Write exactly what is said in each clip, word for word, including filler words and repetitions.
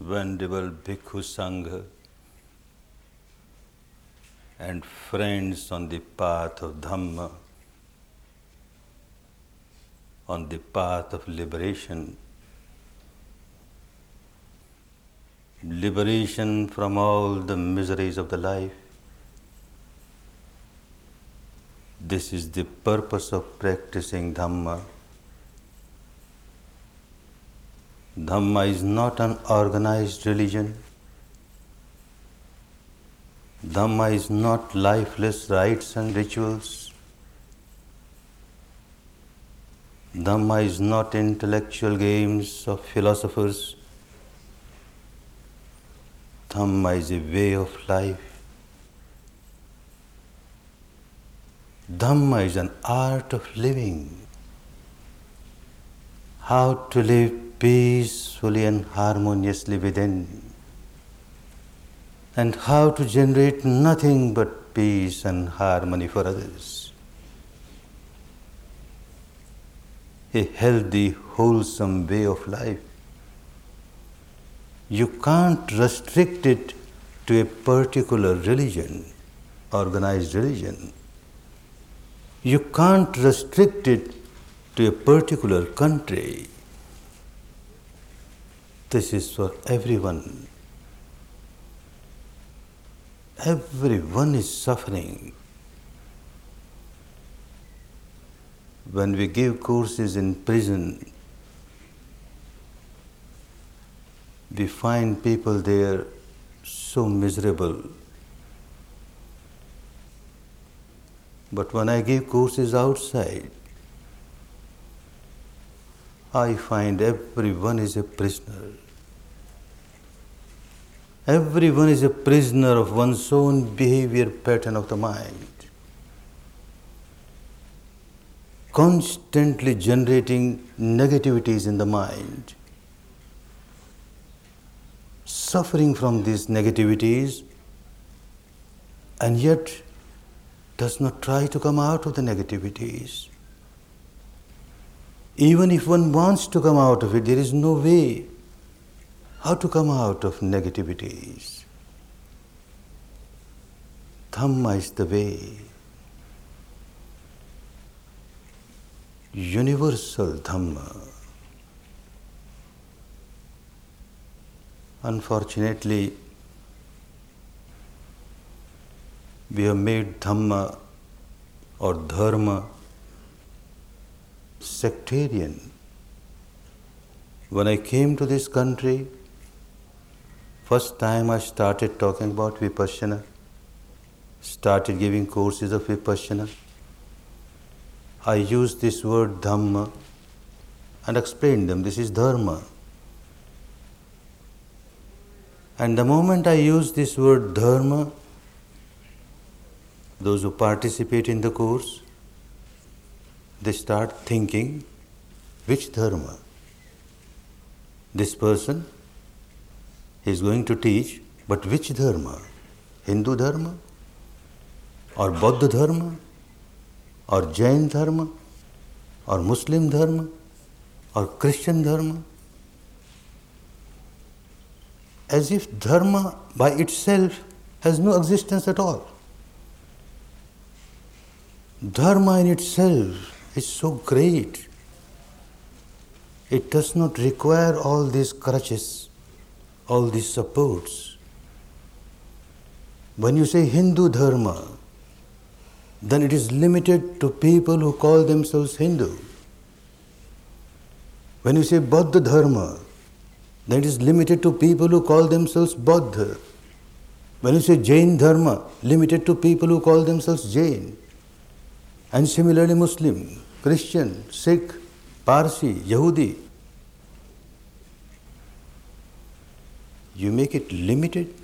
Venerable Bhikkhu Sangha and friends on the path of Dhamma, on the path of liberation, liberation from all the miseries of the life. This is the purpose of practicing Dhamma. Dhamma is not an organized religion. Dhamma is not lifeless rites and rituals. Dhamma is not intellectual games of philosophers. Dhamma is a way of life. Dhamma is an art of living. How to live peacefully and harmoniously within, and how to generate nothing but peace and harmony for others. A healthy, wholesome way of life. You can't restrict it to a particular religion, organized religion. You can't restrict it to a particular country. This is for everyone. Everyone is suffering. When we give courses in prison, we find people there so miserable. But when I give courses outside, I find everyone is a prisoner. Everyone is a prisoner of one's own behavior pattern of the mind, constantly generating negativities in the mind, suffering from these negativities, and yet does not try to come out of the negativities. Even if one wants to come out of it, there is no way how to come out of negativities. Dhamma is the way. Universal Dhamma. Unfortunately, we have made Dhamma or Dharma sectarian. When I came to this country, first time I started talking about Vipassana, started giving courses of Vipassana, I used this word Dhamma and explained them, this is Dharma. And the moment I use this word Dharma, those who participate in the course, they start thinking, which Dharma? This person is going to teach, but which Dharma? Hindu Dharma? Or Buddha Dharma? Or Jain Dharma? Or Muslim Dharma? Or Christian Dharma? As if Dharma by itself has no existence at all. Dharma in itself is so great. It does not require all these crutches, all these supports. When you say Hindu Dharma, then it is limited to people who call themselves Hindu. When you say Buddha Dharma, then it is limited to people who call themselves Buddha. When you say Jain Dharma, limited to people who call themselves Jain. And similarly Muslim, Christian, Sikh, Parsi, Yahudi. You make it limited.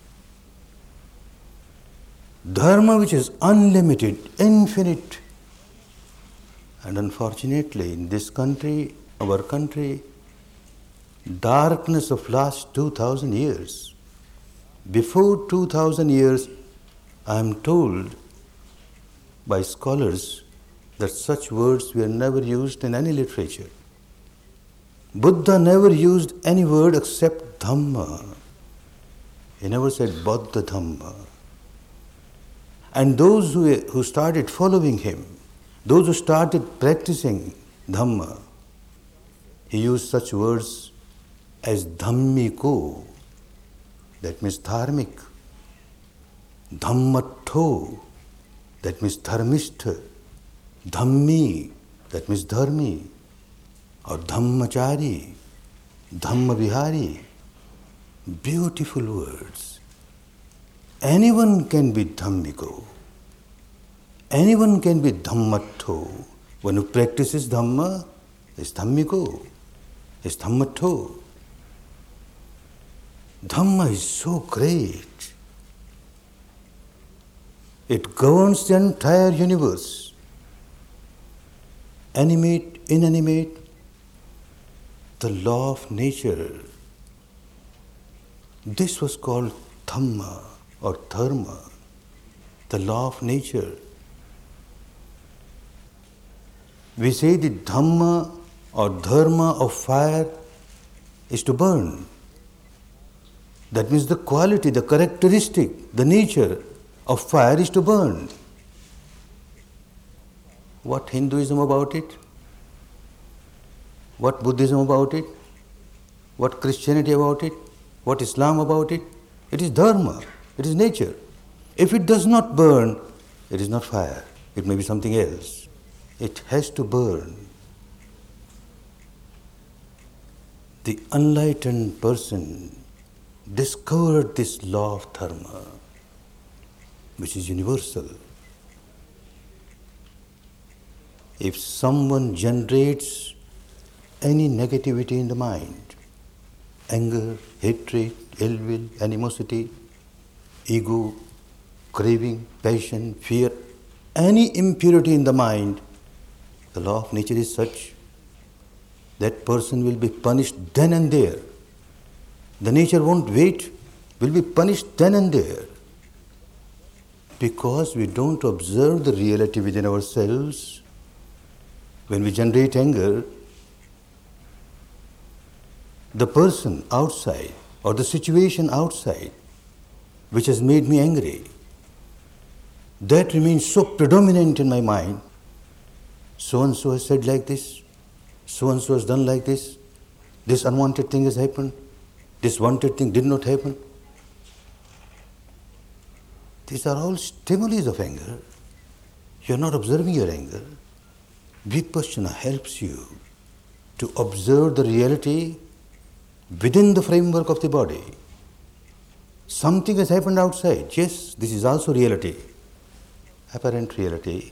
Dharma which is unlimited, infinite. And unfortunately in this country, our country, darkness of last two thousand years. Before two thousand years, I am told by scholars that such words were never used in any literature. Buddha never used any word except Dhamma. He never said Buddha Dhamma. And those who, who started following him, those who started practicing Dhamma, he used such words as Dhammiko, that means dharmic, Dhammatho, that means dharmistha, Dhammi, that means dharmi, or Dhammachari, Dhammavihari. Beautiful words. Anyone can be Dhammiko. Anyone can be Dhammatho. One who practices Dhamma is Dhammiko, is Dhammatho. Dhamma is so great. It governs the entire universe. Animate, inanimate, the law of nature. This was called Dhamma or Dharma, the law of nature. We say the Dhamma or Dharma of fire is to burn. That means the quality, the characteristic, the nature of fire is to burn. What Hinduism about it? What Buddhism about it? What Christianity about it? What Islam about it? It is Dharma, it is nature. If it does not burn, it is not fire. It may be something else. It has to burn. The enlightened person discovered this law of Dharma, which is universal. If someone generates any negativity in the mind, anger, hatred, ill will, animosity, ego, craving, passion, fear, any impurity in the mind, the law of nature is such that person will be punished then and there. The nature won't wait, will be punished then and there. Because we don't observe the reality within ourselves, when we generate anger, the person outside or the situation outside which has made me angry, that remains so predominant in my mind. So and so has said like this, so and so has done like this, this unwanted thing has happened, this wanted thing did not happen. These are all stimuli of anger. You are not observing your anger. Vipassana helps you to observe the reality within the framework of the body. Something has happened outside. Yes, this is also reality, apparent reality.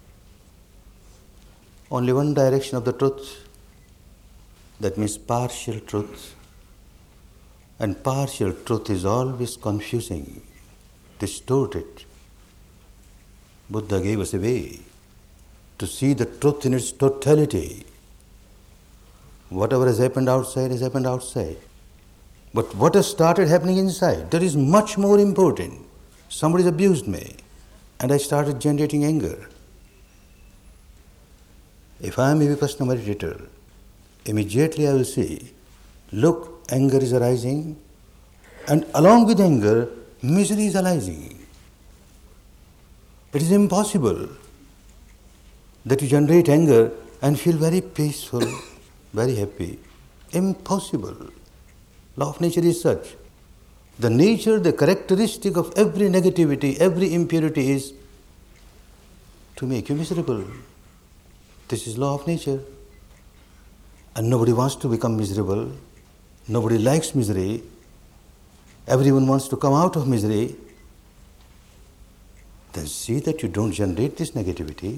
Only one direction of the truth, that means partial truth. And partial truth is always confusing, distorted. Buddha gave us a way to see the truth in its totality. Whatever has happened outside has happened outside. But what has started happening inside, that is much more important. Somebody abused me and I started generating anger. If I am a Vipassana meditator, immediately I will see, look, anger is arising, and along with anger, misery is arising. It is impossible that you generate anger and feel very peaceful, very happy. Impossible. Law of nature is such. The nature, the characteristic of every negativity, every impurity is to make you miserable. This is law of nature. And nobody wants to become miserable. Nobody likes misery. Everyone wants to come out of misery. Then see that you don't generate this negativity.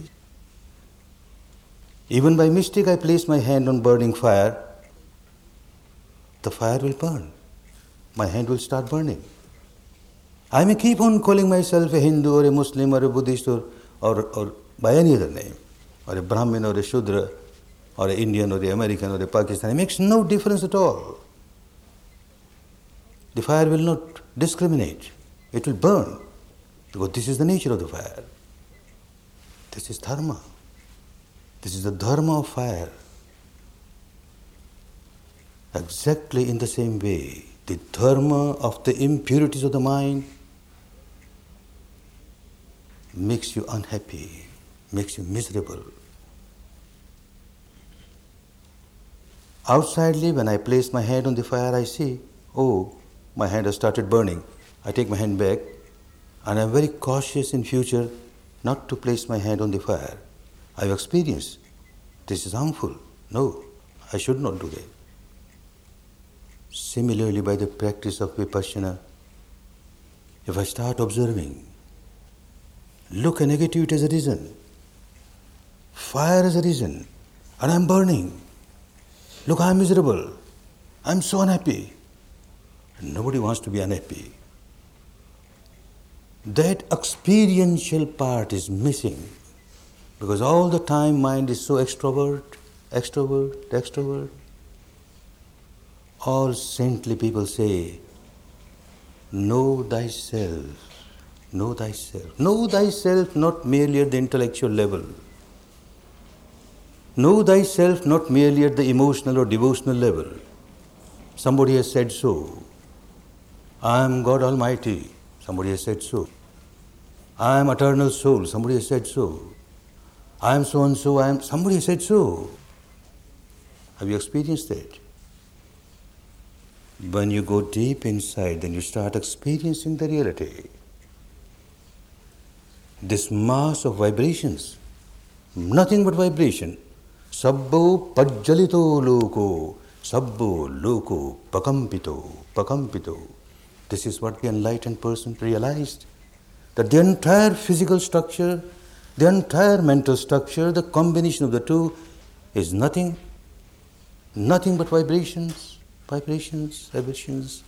Even by mistake I place my hand on burning fire, the fire will burn. My hand will start burning. I may keep on calling myself a Hindu or a Muslim or a Buddhist or, or, or by any other name, or a Brahmin or a Shudra, or an Indian or an American or a Pakistani. It makes no difference at all. The fire will not discriminate. It will burn, because this is the nature of the fire. This is dharma. This is the dharma of fire. Exactly in the same way, the dharma of the impurities of the mind makes you unhappy, makes you miserable. Outsidely, when I place my hand on the fire, I see, oh, my hand has started burning. I take my hand back, and I am very cautious in future not to place my hand on the fire. I have experienced this is harmful. No, I should not do that. Similarly, by the practice of Vipassana, if I start observing, look, a negativity has arisen, fire has arisen, and I am burning. Look, I am miserable. I am so unhappy. And nobody wants to be unhappy. That experiential part is missing because all the time mind is so extrovert, extrovert, extrovert. All saintly people say, know thyself, know thyself. Know thyself not merely at the intellectual level. Know thyself not merely at the emotional or devotional level. Somebody has said so. I am God Almighty. Somebody has said so. I am eternal soul. Somebody has said so. I am so and so. I am. Somebody has said so. Have you experienced that? When you go deep inside, then you start experiencing the reality. This mass of vibrations, nothing but vibration. Sabbo pajjalito loko, sabbo loko pakampito, pakampito. This is what the enlightened person realized. That the entire physical structure, the entire mental structure, the combination of the two is nothing, nothing but vibrations, vibrations, vibrations.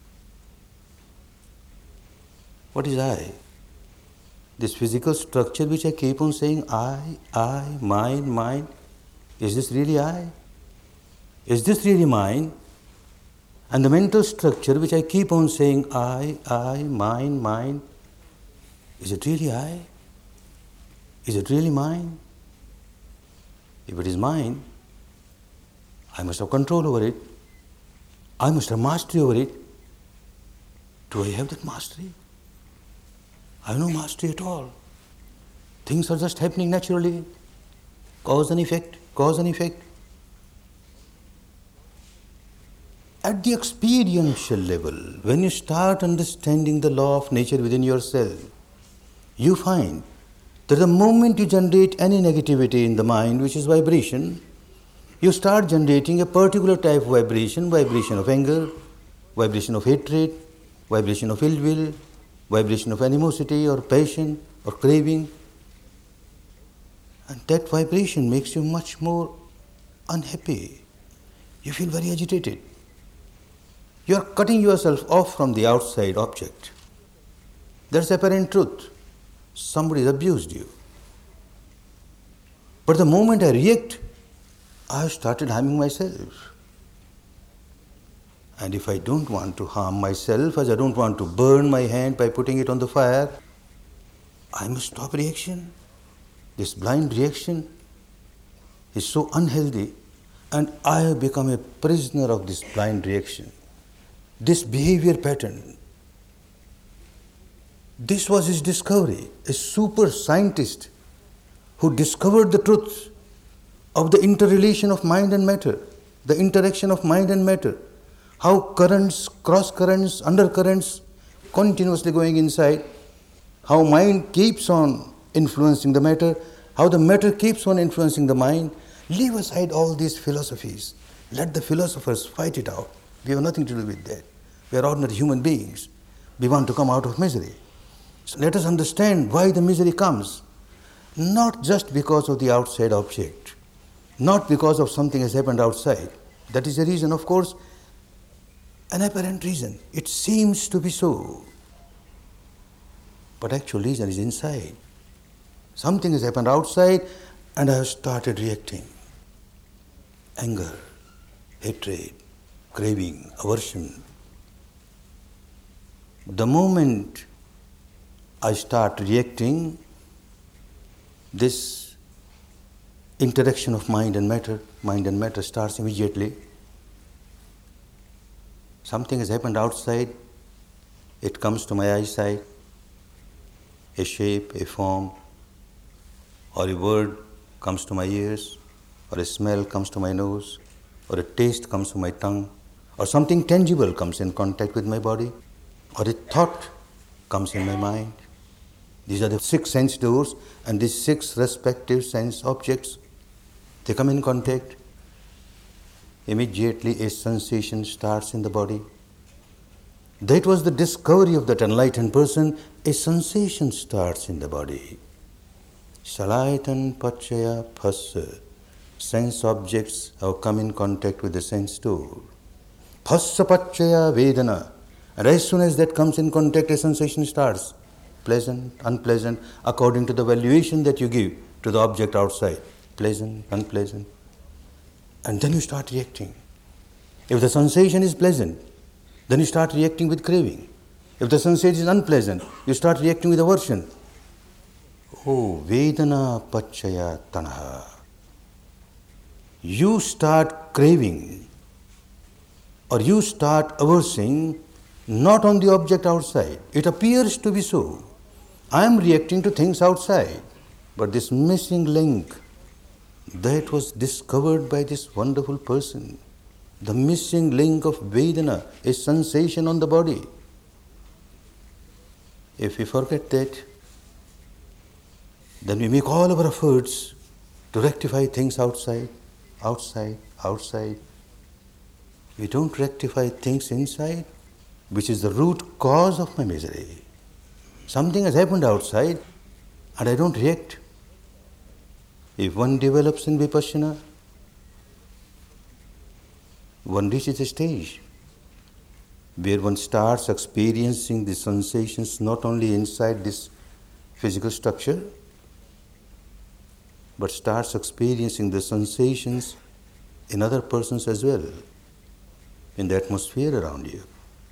What is I? This physical structure which I keep on saying I, I, mine, mine, is this really I? Is this really mine? And the mental structure which I keep on saying I, I, mine, mine, is it really I? Is it really mine? If it is mine, I must have control over it. I must have mastery over it. Do I have that mastery? I have no mastery at all. Things are just happening naturally. Cause and effect, cause and effect. At the experiential level, when you start understanding the law of nature within yourself, you find that the moment you generate any negativity in the mind, which is vibration, you start generating a particular type of vibration, vibration of anger, vibration of hatred, vibration of ill will, vibration of animosity or passion or craving. And that vibration makes you much more unhappy. You feel very agitated. You are cutting yourself off from the outside object. That's apparent truth. Somebody has abused you. But the moment I react, I have started harming myself. And if I don't want to harm myself, as I don't want to burn my hand by putting it on the fire, I must stop reaction. This blind reaction is so unhealthy, and I have become a prisoner of this blind reaction, this behavior pattern. This was his discovery, a super scientist who discovered the truth of the interrelation of mind and matter, the interaction of mind and matter, how currents, cross currents, undercurrents continuously going inside, how mind keeps on influencing the matter, how the matter keeps on influencing the mind. Leave aside all these philosophies. Let the philosophers fight it out. We have nothing to do with that. We are ordinary human beings. We want to come out of misery. So let us understand why the misery comes. Not just because of the outside object, not because of something has happened outside. That is the reason, of course, an apparent reason. It seems to be so. But actual reason is inside. Something has happened outside and I have started reacting. Anger, hatred, craving, aversion. The moment I start reacting, this interaction of mind and matter, mind and matter starts immediately. Something has happened outside, it comes to my eyesight, a shape, a form, or a word comes to my ears, or a smell comes to my nose, or a taste comes to my tongue, or something tangible comes in contact with my body, or a thought comes in my mind. These are the six sense doors, and these six respective sense objects, they come in contact. Immediately a sensation starts in the body. That was the discovery of that enlightened person. A sensation starts in the body. Shalayatan Pachaya Phassa. Sense objects have come in contact with the sense door. Phassa Pachaya Vedana. And as soon as that comes in contact, a sensation starts. Pleasant, unpleasant, according to the valuation that you give to the object outside. Pleasant, unpleasant. And then you start reacting. If the sensation is pleasant, then you start reacting with craving. If the sensation is unpleasant, you start reacting with aversion. Oh, Vedana Pachaya Tanaha. You start craving or you start aversing not on the object outside. It appears to be so. I am reacting to things outside, but this missing link that was discovered by this wonderful person, the missing link of Vedana, a sensation on the body. If we forget that, then we make all our efforts to rectify things outside, outside, outside. We don't rectify things inside, which is the root cause of my misery. Something has happened outside and I don't react. If one develops in Vipassana, one reaches a stage where one starts experiencing the sensations not only inside this physical structure, but starts experiencing the sensations in other persons as well, in the atmosphere around you.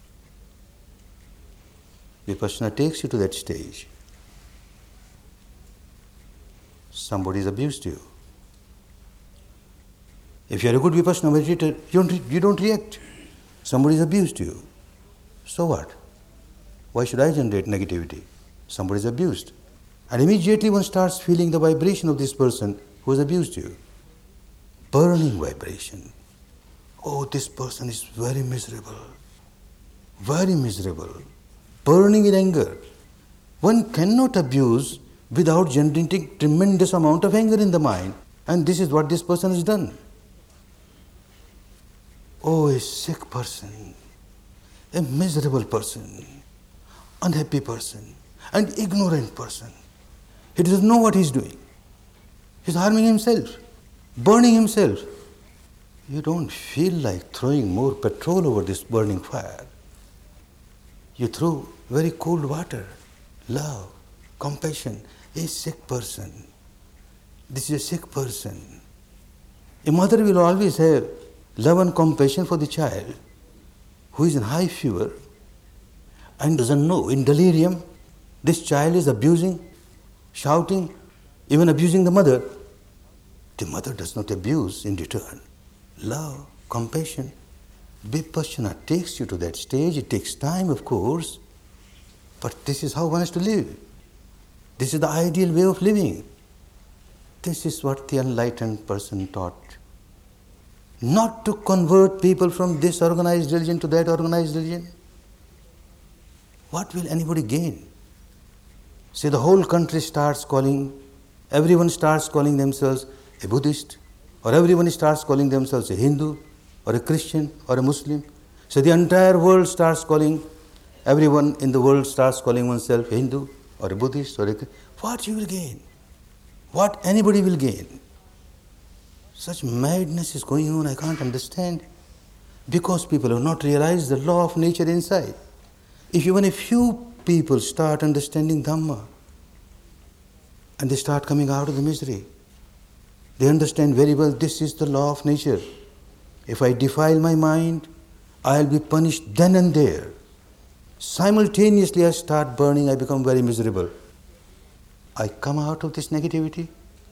Vipassana takes you to that stage. Somebody has abused you. If you are a good Vipassana meditator, you don't, you don't react. Somebody has abused you. So what? Why should I generate negativity? Somebody is abused. And immediately one starts feeling the vibration of this person who has abused you. Burning vibration. Oh, this person is very miserable. Very miserable. Burning in anger. One cannot abuse without generating tremendous amount of anger in the mind. And this is what this person has done. Oh, a sick person, a miserable person, unhappy person, an ignorant person. He doesn't know what he's doing. He's harming himself, burning himself. You don't feel like throwing more petrol over this burning fire. You throw very cold water, love, compassion. A sick person. This is a sick person. A mother will always have love and compassion for the child who is in high fever and doesn't know, in delirium, this child is abusing, shouting, even abusing the mother. The mother does not abuse in return. Love, compassion. Vipassana takes you to that stage. It takes time, of course, but this is how one has to live. This is the ideal way of living. This is what the enlightened person taught. Not to convert people from this organized religion to that organized religion. What will anybody gain? Say the whole country starts calling, everyone starts calling themselves a Buddhist, or everyone starts calling themselves a Hindu, or a Christian, or a Muslim. So the entire world starts calling, everyone in the world starts calling oneself a Hindu, or a Buddhist, or a... What you will gain? What anybody will gain? Such madness is going on, I can't understand. Because people have not realized the law of nature inside. If even a few people start understanding Dhamma, and they start coming out of the misery, they understand very well this is the law of nature. If I defile my mind, I'll be punished then and there. Simultaneously I start burning, I become very miserable. I come out of this negativity,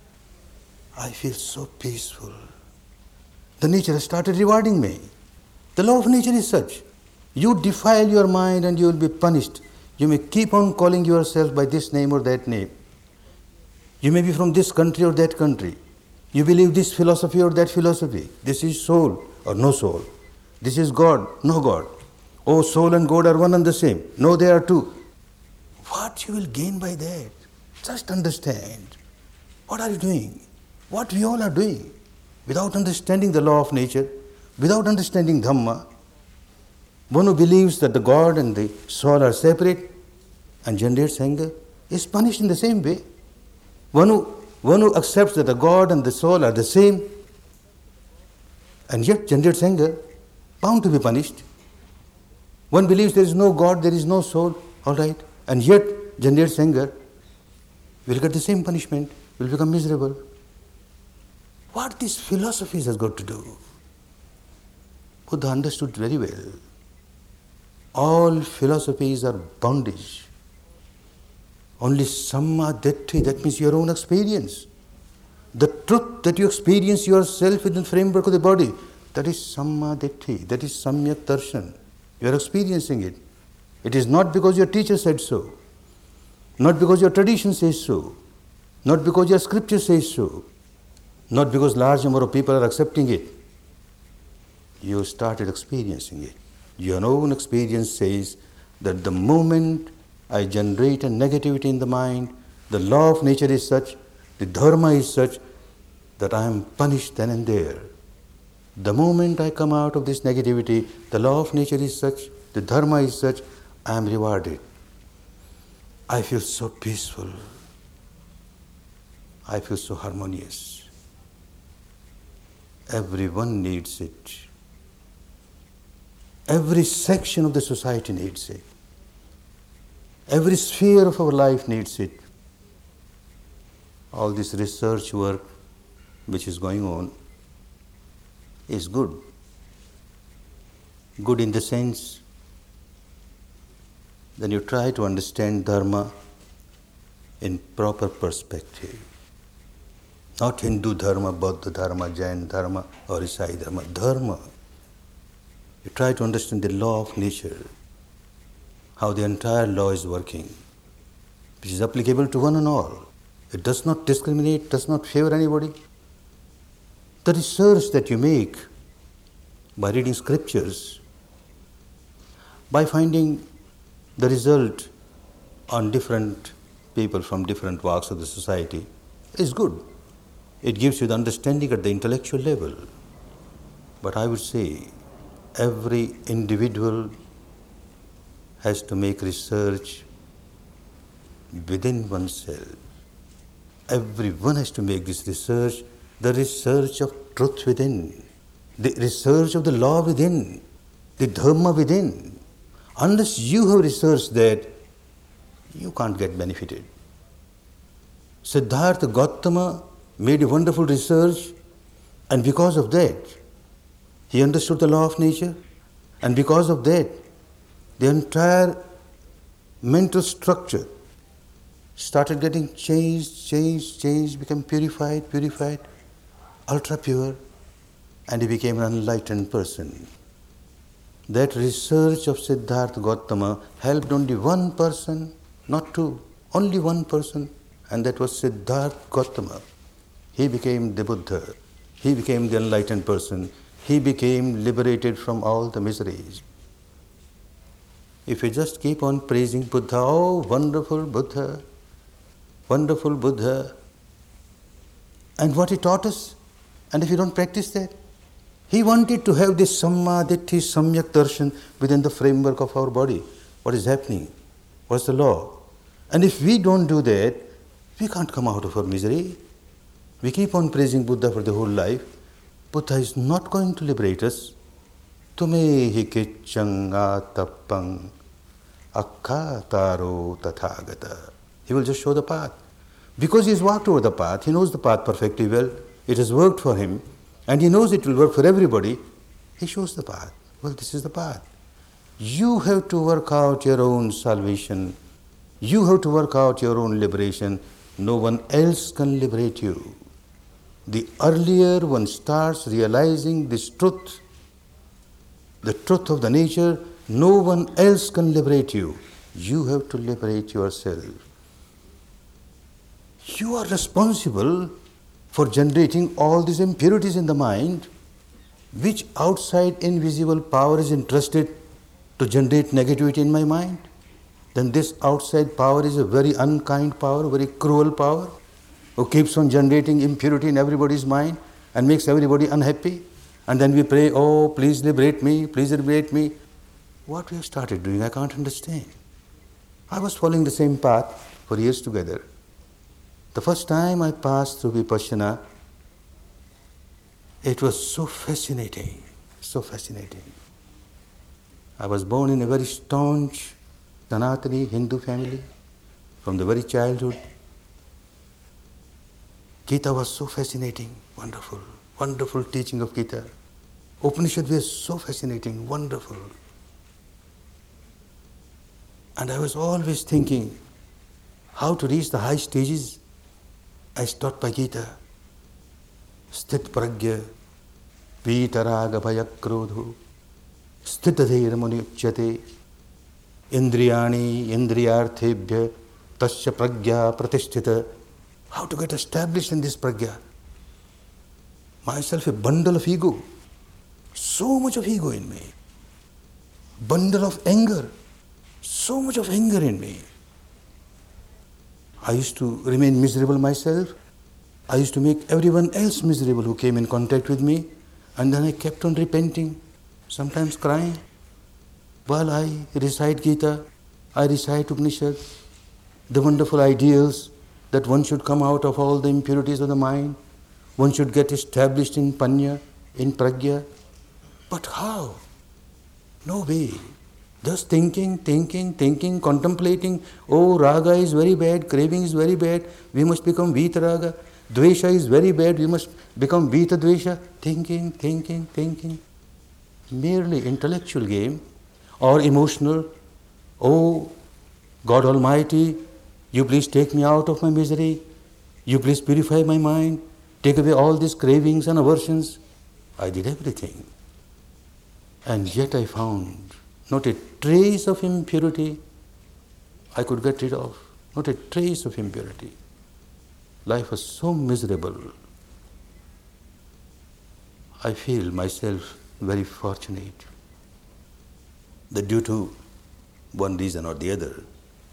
I feel so peaceful. The nature has started rewarding me. The law of nature is such. You defile your mind and you will be punished. You may keep on calling yourself by this name or that name. You may be from this country or that country. You believe this philosophy or that philosophy. This is soul or no soul. This is God, no God. Oh, soul and God are one and the same. No, they are two. What you will gain by that? Just understand. What are you doing? What we all are doing. Without understanding the law of nature, without understanding Dhamma, one who believes that the God and the soul are separate and generates anger is punished in the same way. One who, one who accepts that the God and the soul are the same and yet generates anger, bound to be punished. One believes there is no God, there is no soul, all right, and yet generates anger, will get the same punishment, will become miserable. What these philosophies has got to do? Buddha understood very well. All philosophies are bondage. Only Samma Ditti, that means your own experience. The truth that you experience yourself within the framework of the body, that is Samma Ditti, that is Samyak Darshan. You are experiencing it. It is not because your teacher said so, not because your tradition says so, not because your scripture says so, not because large number of people are accepting it. You started experiencing it. Your own experience says that the moment I generate a negativity in the mind, the law of nature is such, the dharma is such, that I am punished then and there. The moment I come out of this negativity, the law of nature is such, the dharma is such, I am rewarded. I feel so peaceful. I feel so harmonious. Everyone needs it. Every section of the society needs it. Every sphere of our life needs it. All this research work which is going on is good. Good in the sense that you try to understand Dharma in proper perspective. Not Hindu Dharma, Buddha Dharma, Jain Dharma or Isai Dharma. Dharma. You try to understand the law of nature, how the entire law is working, which is applicable to one and all. It does not discriminate, does not favor anybody. The research that you make by reading scriptures, by finding the result on different people from different walks of the society is good. It gives you the understanding at the intellectual level. But I would say every individual has to make research within oneself. Everyone has to make this research, the research of truth within, the research of the law within, the dharma within. Unless you have researched that, you can't get benefited. Siddhartha Gautama made a wonderful research, and because of that, he understood the law of nature, and because of that, the entire mental structure started getting changed, changed, changed, became purified, purified, ultra pure, and he became an enlightened person. That research of Siddhartha Gautama helped only one person, not two, only one person, and that was Siddhartha Gautama. He became the Buddha. He became the enlightened person. He became liberated from all the miseries. If we just keep on praising Buddha, oh, wonderful Buddha, wonderful Buddha, and what he taught us, and if you don't practice that, he wanted to have this Samma Ditti Samyak Darshan within the framework of our body. What is happening? What's the law? And if we don't do that, we can't come out of our misery. We keep on praising Buddha for the whole life. Buddha is not going to liberate us. Tumehi kichang atapang akkataro tathagata. He will just show the path. Because he has walked over the path, he knows the path perfectly well. It has worked for him, and he knows it will work for everybody. He shows the path. Well, this is the path. You have to work out your own salvation. You have to work out your own liberation. No one else can liberate you. The earlier one starts realizing this truth, the truth of the nature, No one else can liberate you. You have to liberate yourself. You are responsible for generating all these impurities in the mind, which outside invisible power is interested to generate negativity in my mind. Then this outside power is a very unkind power, very cruel power, who keeps on generating impurity in everybody's mind and makes everybody unhappy. And then we pray, oh, please liberate me, please liberate me. What we have started doing, I can't understand. I was following the same path for years together. The first time I passed through Vipassana, it was so fascinating, so fascinating. I was born in a very staunch Sanatani Hindu family from the very childhood. Gita was so fascinating, wonderful, wonderful teaching of Gita. Upanishad was so fascinating, wonderful. And I was always thinking how to reach the high stages as taught by Gita. Sthit pragya, vitaraga bhaya krodho, sthitadhir muni uchyate, indriyani indriyarthebhya, tasya pragya pratisthita. How to get established in this pragya? Myself a bundle of ego, so much of ego in me. Bundle of anger, so much of anger in me. I used to remain miserable myself. I used to make everyone else miserable who came in contact with me. And then I kept on repenting, sometimes crying. While I recite Gita, I recite Upanishad, the wonderful ideals that one should come out of all the impurities of the mind. One should get established in Panya, in Pragya. But how? No way. Just thinking, thinking, thinking, contemplating, oh, raga is very bad, craving is very bad, we must become Vita raga. Dvesha is very bad, we must become Vita dvesha. Thinking, thinking, thinking. Merely intellectual game or emotional. Oh, God Almighty, you please take me out of my misery. You please purify my mind. Take away all these cravings and aversions. I did everything. And yet I found not a trace of impurity I could get rid of. Not a trace of impurity. Life was so miserable. I feel myself very fortunate that due to one reason or the other,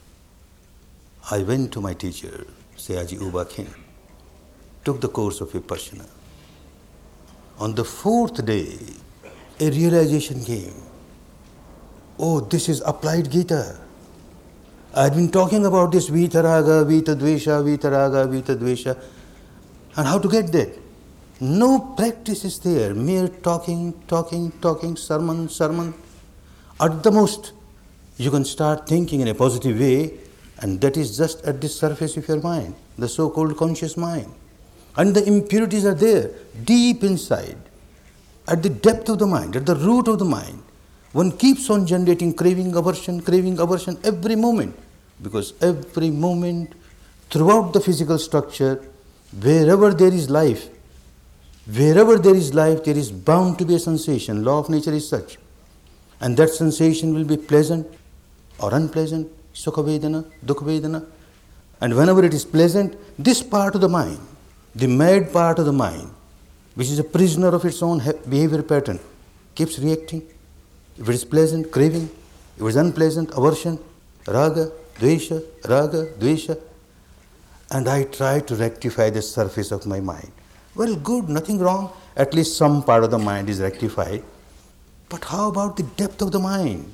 I went to my teacher, Sayaji U Ba Khin, took the course of Vipassana. On the fourth day, a realization came. Oh, this is applied Gita. I had been talking about this Vitaraga, Vitadvesha, Vitaraga, Vitadvesha, and how to get that. No practice is there, mere talking, talking, talking, sermon, sermon. At the most, you can start thinking in a positive way, and that is just at the surface of your mind, the so-called conscious mind. And the impurities are there, deep inside, at the depth of the mind, at the root of the mind. One keeps on generating craving, aversion, craving, aversion every moment. Because every moment, throughout the physical structure, wherever there is life, wherever there is life, there is bound to be a sensation. Law of nature is such. And that sensation will be pleasant or unpleasant, sukha vedana, dukha vedana. And whenever it is pleasant, this part of the mind, the mad part of the mind, which is a prisoner of its own behavior pattern, keeps reacting. If it is pleasant, craving. If it is unpleasant, aversion, raga, dvesha, raga, dvesha. And I try to rectify the surface of my mind. Well, good, nothing wrong. At least some part of the mind is rectified. But how about the depth of the mind?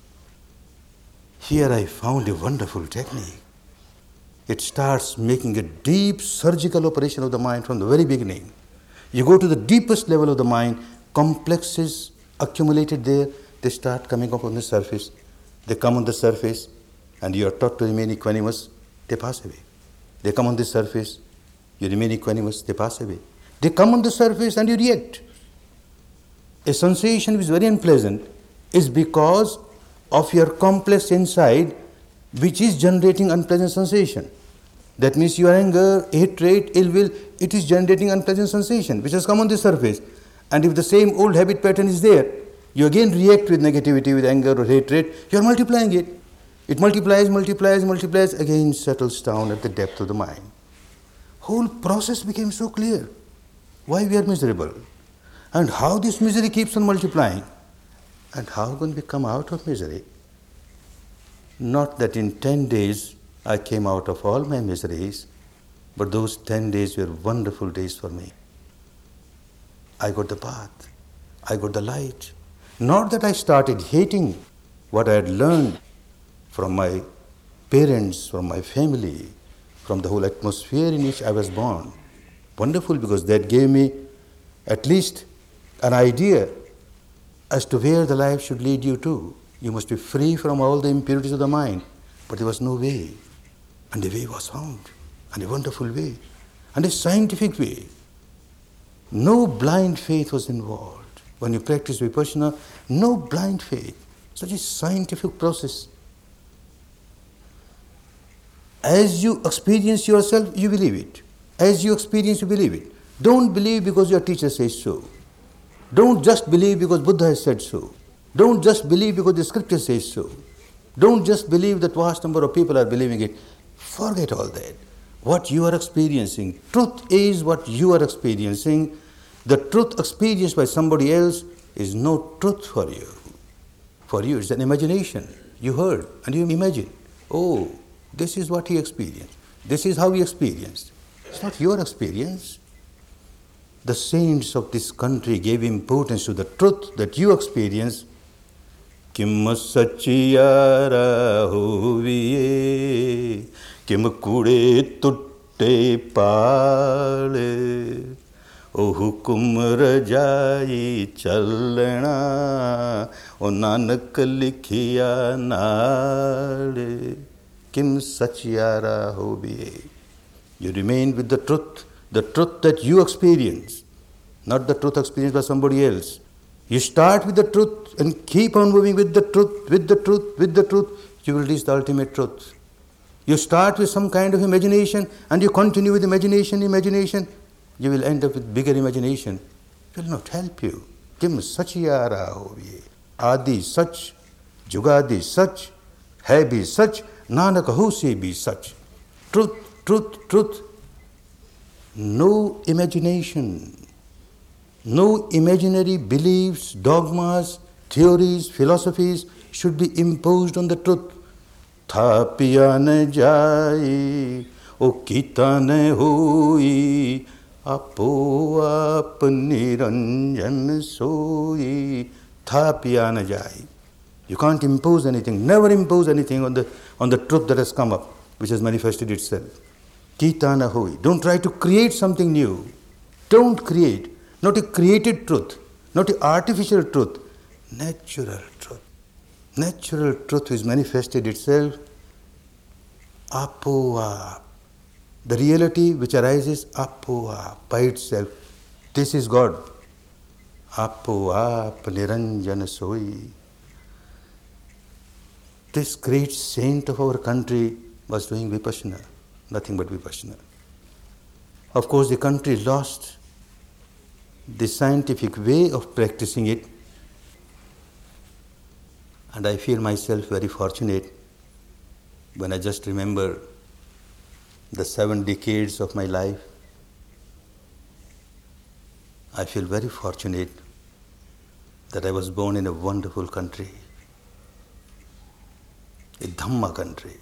Here I found a wonderful technique. It starts making a deep surgical operation of the mind from the very beginning. You go to the deepest level of the mind, complexes accumulated there, they start coming up on the surface. They come on the surface and you are taught to remain equanimous, they pass away. They come on the surface, you remain equanimous, they pass away. They come on the surface and you react. A sensation which is very unpleasant is because of your complex inside which is generating unpleasant sensation. That means your anger, hatred, ill will, it is generating unpleasant sensation which has come on the surface. And if the same old habit pattern is there, You again react with negativity, with anger or hatred. You are multiplying it. It multiplies, multiplies, multiplies, again settles down at the depth of the mind. Whole process became so clear. Why we are miserable, and how this misery keeps on multiplying, and how can we come out of misery? Not that in ten days I came out of all my miseries, but those ten days were wonderful days for me. I got the path, I got the light. Not that I started hating what I had learned from my parents, from my family, from the whole atmosphere in which I was born. Wonderful, because that gave me at least an idea as to where the life should lead you to. You must be free from all the impurities of the mind. But there was no way. And the way was found. And a wonderful way. And a scientific way. No blind faith was involved. When you practice Vipassana, no blind faith. Such a scientific process. As you experience yourself, you believe it. As you experience, you believe it. Don't believe because your teacher says so. Don't just believe because Buddha has said so. Don't just believe because the scripture says so. Don't just believe that vast number of people are believing it. Forget all that. What you are experiencing, truth is what you are experiencing. The truth experienced by somebody else is no truth for you. For you, it's an imagination. You heard and you imagine. Oh, this is what he experienced. This is how he experienced. It's not your experience. The saints of this country gave importance to the truth that you experience. Kim sachiyara hoviye, kim kure tutte pale, o hukum rajai chalna, o nanak likhiya naale. Kim sachiyara hoviye. You remain with the truth, the truth that you experience, not the truth experienced by somebody else. You start with the truth and keep on moving with the truth, with the truth, with the truth. You will reach the ultimate truth. You start with some kind of imagination and you continue with imagination, imagination. You will end up with bigger imagination. It will not help you. Kim sachiyara hoviye. Adi such, jugadi such, hai bhi such, nanak ho se bhi such. Truth, truth, truth. No imagination. No imaginary beliefs, dogmas, theories, philosophies should be imposed on the truth. Tha piya na jai, o kita na hoi, apo ap niranjan soi. Tha piya na jai. You can't impose anything, never impose anything on the on the truth that has come up, which has manifested itself. Kita na hoi. Don't try to create something new. Don't create. Not a created truth, not an artificial truth, natural truth. Natural truth is manifested itself, apoa. The reality which arises apoa, by itself. This is God. Apoa niranjana soi. This great saint of our country was doing Vipassana, nothing but Vipassana. Of course, the country lost the scientific way of practicing it, and I feel myself very fortunate when I just remember the seven decades of my life. I feel very fortunate that I was born in a wonderful country, a Dhamma country.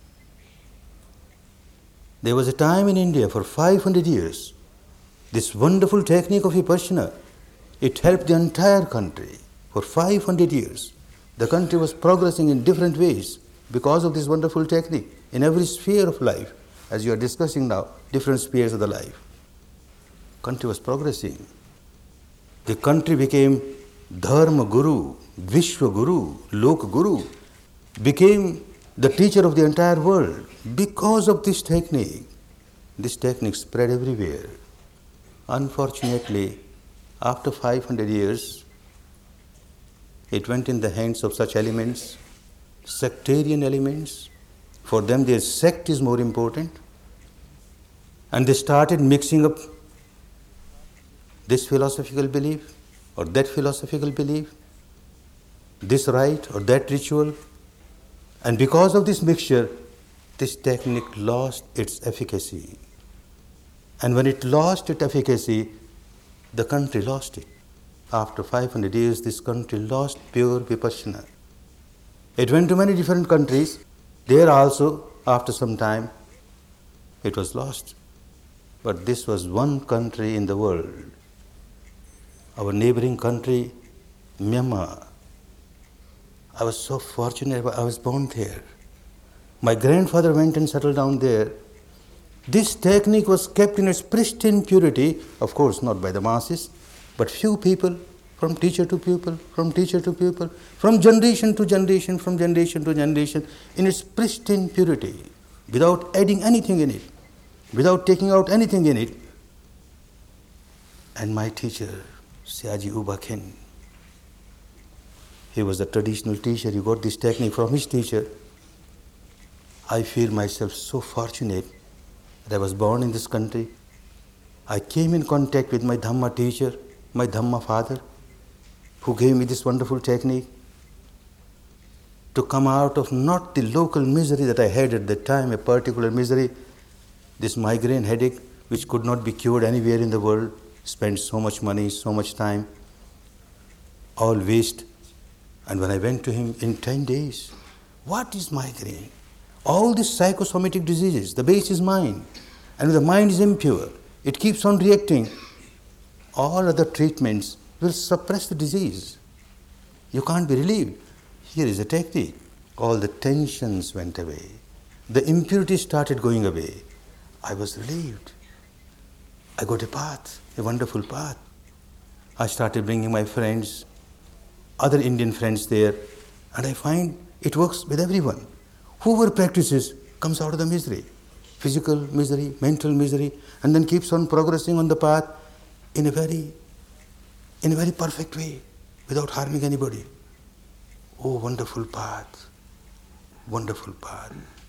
There was a time in India for five hundred years, this wonderful technique of Vipassana, it helped the entire country for five hundred years. The country was progressing in different ways because of this wonderful technique in every sphere of life. As you are discussing now, different spheres of the life. Country was progressing. The country became Dharma Guru, Vishwa Guru, Lok Guru, became the teacher of the entire world because of this technique. This technique spread everywhere. Unfortunately, after five hundred years, it went in the hands of such elements, sectarian elements. For them, their sect is more important. And they started mixing up this philosophical belief or that philosophical belief. this rite or that ritual. And because of this mixture, this technique lost its efficacy. And when it lost its efficacy, the country lost it. After five hundred years, this country lost pure Vipassana. It went to many different countries. There also, after some time, it was lost. But this was one country in the world. Our neighboring country, Myanmar. I was so fortunate, I was born there. My grandfather went and settled down there. This technique was kept in its pristine purity, of course not by the masses, but few people, from teacher to pupil, from teacher to pupil, from generation to generation, from generation to generation, in its pristine purity, without adding anything in it, without taking out anything in it. And my teacher, Siaji U Ba Khin, he was a traditional teacher, he got this technique from his teacher. I feel myself so fortunate that I was born in this country. I came in contact with my Dhamma teacher, my Dhamma father, who gave me this wonderful technique to come out of not the local misery that I had at that time, a particular misery, this migraine headache, which could not be cured anywhere in the world, spent so much money, so much time, all waste. And when I went to him in ten days, what is migraine? All these psychosomatic diseases, the base is mind. And when the mind is impure, it keeps on reacting. All other treatments will suppress the disease. You can't be relieved. Here is a technique. All the tensions went away. The impurity started going away. I was relieved. I got a path, a wonderful path. I started bringing my friends, other Indian friends there, and I find it works with everyone. Whoever practices comes out of the misery, physical misery, mental misery, and then keeps on progressing on the path in a very, in a very perfect way, without harming anybody. Oh, wonderful path, wonderful path.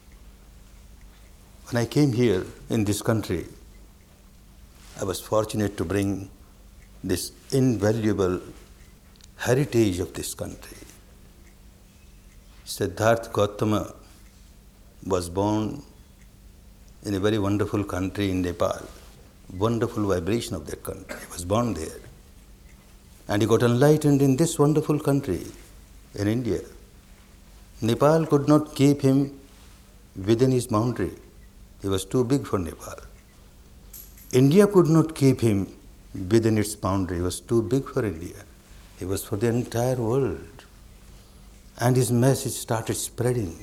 When I came here in this country, I was fortunate to bring this invaluable heritage of this country. Siddhartha Gautama was born in a very wonderful country in Nepal. Wonderful vibration of that country. He was born there. And he got enlightened in this wonderful country, in India. Nepal could not keep him within his boundary. He was too big for Nepal. India could not keep him within its boundary. He was too big for India. He was for the entire world. And his message started spreading.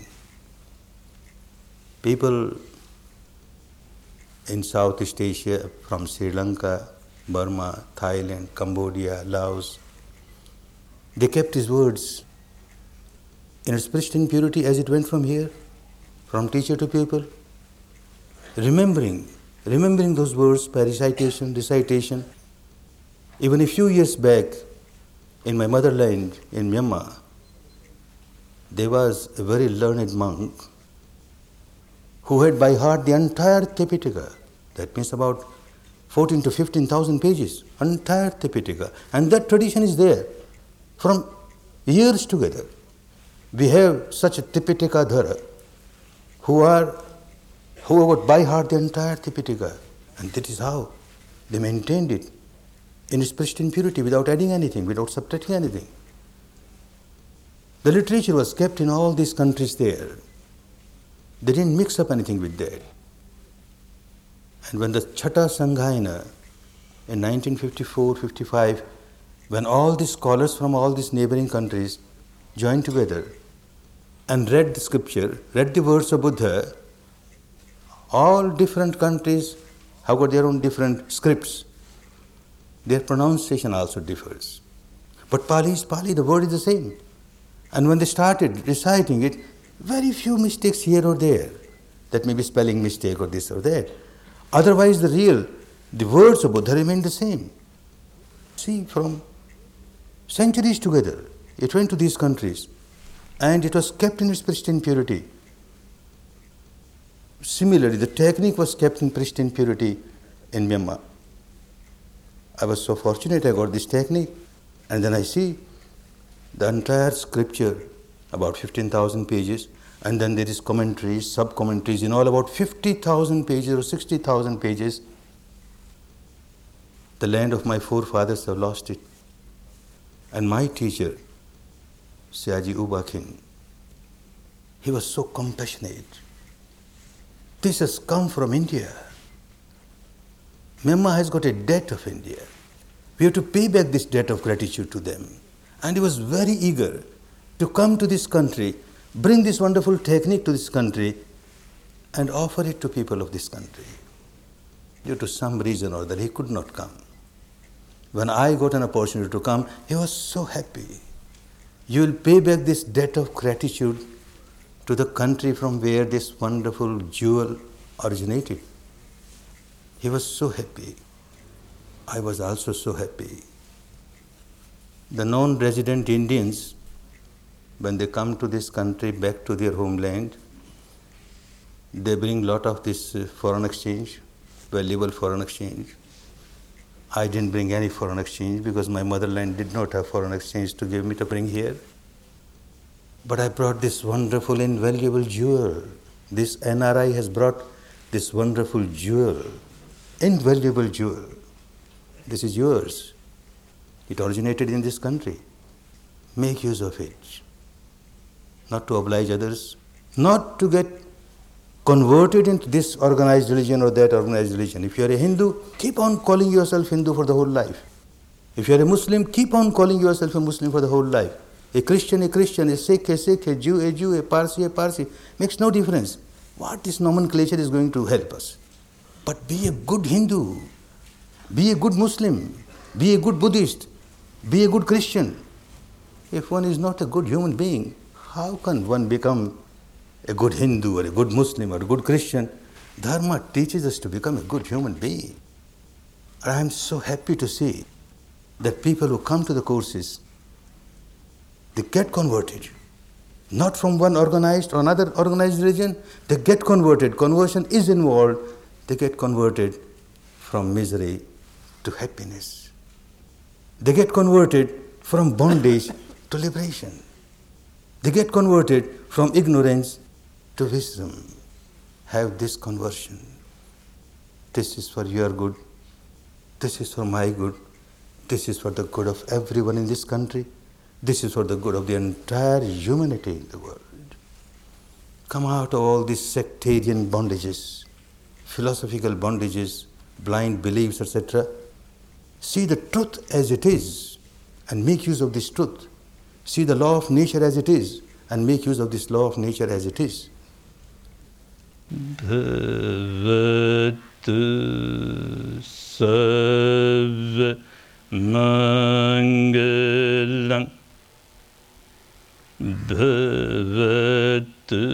People in Southeast Asia, from Sri Lanka, Burma, Thailand, Cambodia, Laos, they kept his words in its pristine purity as it went from here, from teacher to pupil, remembering, remembering those words by recitation, recitation. Even a few years back, in my motherland, in Myanmar, there was a very learned monk who had by heart the entire Tipitaka. That means about fourteen to fifteen thousand pages, entire Tipitaka. And that tradition is there from years together. We have such a Tipitaka Dhara who are, who have got by heart the entire Tipitaka. And that is how they maintained it in its pristine purity, without adding anything, without subtracting anything. The literature was kept in all these countries there. They didn't mix up anything with that. And when the Chata Sanghayana in nineteen fifty-four fifty-five, when all these scholars from all these neighboring countries joined together and read the scripture, read the words of Buddha, all different countries have got their own different scripts. Their pronunciation also differs. But Pali is Pali, the word is the same. And when they started reciting it, very few mistakes here or there. That may be spelling mistake or this or that. Otherwise, the real, the words of Buddha remain the same. See, from centuries together, it went to these countries and it was kept in its pristine purity. Similarly, the technique was kept in pristine purity in Myanmar. I was so fortunate I got this technique, and then I see the entire scripture, about fifteen thousand pages, and then there is commentaries, sub-commentaries in all about fifty thousand pages or sixty thousand pages. The land of my forefathers have lost it. And my teacher, Siaji U Ba Khin, he was so compassionate. This has come from India. Myanmar has got a debt of India. We have to pay back this debt of gratitude to them. And he was very eager to come to this country, bring this wonderful technique to this country, and offer it to people of this country. Due to some reason or other, he could not come. When I got an opportunity to come, he was so happy. You will pay back this debt of gratitude to the country from where this wonderful jewel originated. He was so happy. I was also so happy. The non-resident Indians, when they come to this country, back to their homeland, they bring lot of this foreign exchange, valuable foreign exchange. I didn't bring any foreign exchange because my motherland did not have foreign exchange to give me to bring here. But I brought this wonderful, invaluable jewel. This N R I has brought this wonderful jewel, invaluable jewel. This is yours. It originated in this country. Make use of it. Not to oblige others, not to get converted into this organized religion or that organized religion. If you are a Hindu, keep on calling yourself Hindu for the whole life. If you are a Muslim, keep on calling yourself a Muslim for the whole life. A Christian, a Christian, a Sikh, a Sikh, a Jew, a Jew, a Parsi, a Parsi. Makes no difference. What this nomenclature is going to help us. But be a good Hindu. Be a good Muslim. Be a good Buddhist. Be a good Christian. If one is not a good human being, how can one become a good Hindu or a good Muslim or a good Christian? Dharma teaches us to become a good human being. I am so happy to see that people who come to the courses, they get converted. Not from one organized or another organized religion, they get converted. Conversion is involved. They get converted from misery to happiness. They get converted from bondage to liberation. They get converted from ignorance to wisdom. Have this conversion. This is for your good. This is for my good. This is for the good of everyone in this country. This is for the good of the entire humanity in the world. Come out of all these sectarian bondages, philosophical bondages, blind beliefs, et cetera. See the truth as it is and make use of this truth. See the law of nature as it is and make use of this law of nature as it is. Bhavatu Sarva Mangalam Bhavatu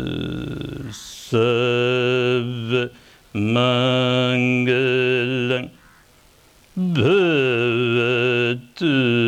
Sarva Mangalam Bhavatu